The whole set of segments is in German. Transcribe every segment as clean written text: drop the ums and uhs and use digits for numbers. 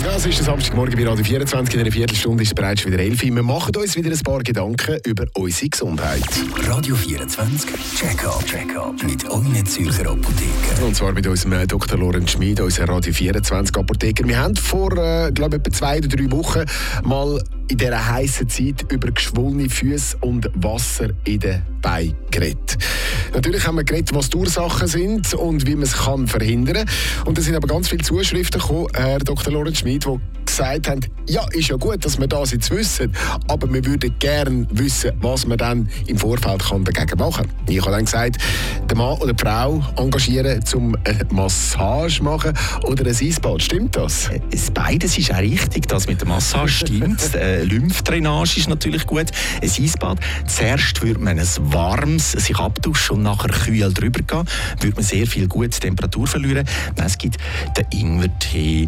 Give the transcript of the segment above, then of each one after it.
Ja, es ist der Samstagmorgen bei Radio 24. In einer Viertelstunde ist es bereits wieder 11 Uhr. Wir machen uns wieder ein paar Gedanken über unsere Gesundheit. Radio 24 Check-up mit euren Zürcher Apotheken. Und zwar mit unserem Dr. Lorenz Schmid, unserem Radio 24 Apotheker. Wir haben vor, glaube ich, etwa 2 oder 3 Wochen mal in dieser heißen Zeit über geschwollene Füße und Wasser in den Beinen geredet. Natürlich haben wir geredet, was die Ursachen sind und wie man es verhindern kann. Und da sind aber ganz viele Zuschriften gekommen, Herr Dr. Lorenz Schmid, die gesagt haben, ja, ist ja gut, dass wir das jetzt wissen, aber wir würden gerne wissen, was man dann im Vorfeld dagegen machen kann. Ich habe dann gesagt, der Mann oder die Frau engagieren, um eine Massage machen oder ein Eisbad. Stimmt das? Beides ist auch richtig. Das mit der Massage stimmt. Lymphdrainage ist natürlich gut. Ein Eisbad. Zuerst würde man ein warmes sich abduschen und nachher kühl drüber gehen. Würde man sehr viel gute Temperatur verlieren. Es gibt den Ingwertee,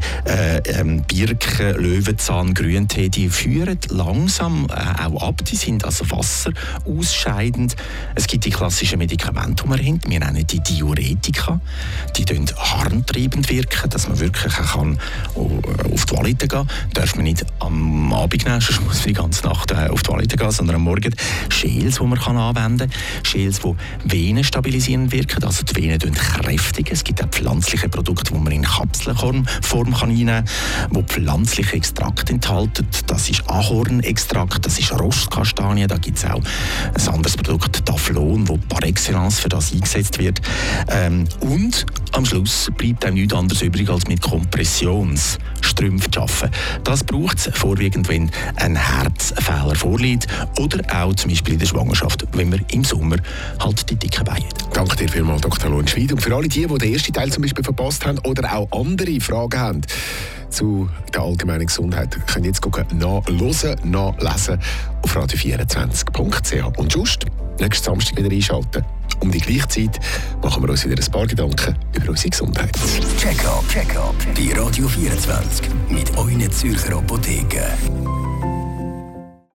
Birken, Löwenzahn, Grüntee. Die führen langsam auch ab. Die sind also Wasser ausscheidend. Es gibt die klassischen Medikamente, die wir haben. Wir nennen die Diuretika. Die wirken harntreibend wirken, dass man wirklich kann auf die Toilette gehen kann. Darf man nicht am Abend nehmen, sonst muss man die ganze Nacht auf die Toilette gehen, sondern am Morgen Schäls, die man anwenden kann. Schäls, die Venen stabilisierend wirken, also die Venen kräftigen. Es gibt auch pflanzliche Produkte, die man in Kapselform einnehmen kann, die pflanzliche Extrakte enthalten. Das ist Ahornextrakt, das ist Rostkastanie. Da gibt es auch ein anderes Produkt, Taflon, das par excellence für das eingesetzt wird. Und am Schluss bleibt einem nichts anderes übrig, als mit Kompressionsstrümpfen zu arbeiten. Das braucht es vorwiegend, wenn ein Herzfehler vorliegt oder auch zum Beispiel in der Schwangerschaft, wenn man im Sommer halt die dicken Beine hat. Danke dir vielmals, Dr. Lorenz Schmid. Und für alle die den ersten Teil zum Beispiel verpasst haben oder auch andere Fragen haben zu der allgemeinen Gesundheit, könnt ihr jetzt nachhören, nachlesen auf radio24.ch. Und just nächsten Samstag wieder einschalten. Um die gleiche Zeit machen wir uns wieder ein paar Gedanken über unsere Gesundheit. Check-up bei Radio 24 mit euren Zürcher Apotheken.